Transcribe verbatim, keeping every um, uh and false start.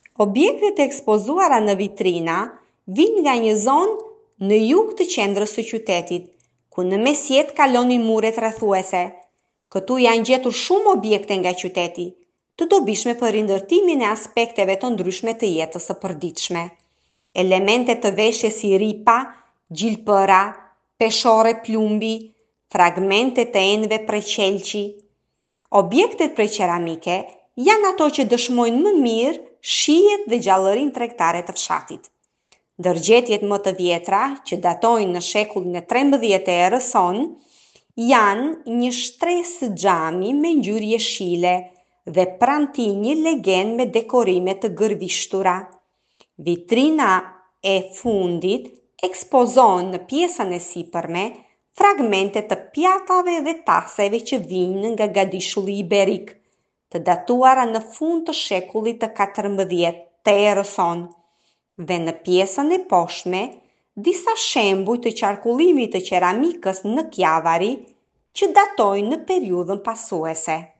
Objektet e ekspozuara në vitrina vijnë nga një zonë në jug të qendrës së qytetit, ku në mesjet kalonin muret rrethuese. Këtu janë gjetur shumë objekte nga qyteti, të dobishme për rindërtimin e aspekteve të ndryshme të jetës së përditshme. Elemente të veshjes si ripa, gjilpëra, peshore plumbi, fragmente të enëve prej qelçi. Objektet prej qeramike janë ato që dëshmojnë më mirë shijet dhe gjallërinë tregtare të fshatit. Ndërgjetjet më të vjetra, që datojnë në shekullin e trembëdhjetë e erës sonë, janë një shtresë xhami me ngjyrë jeshile dhe pranë tij një legend me dekorime të gërvishtura. Vitrina e fundit ekspozon në pjesën e sipërme fragmente të pjatave dhe taseve që vijnë nga gadishulli iberik, të datuara në fund të shekullit të katërmbëdhjetë të erës sonë, dhe në pjesën e poshtme disa shembuj të qarkullimit të qeramikës në Kjavari që datojnë në periudhën pasuese.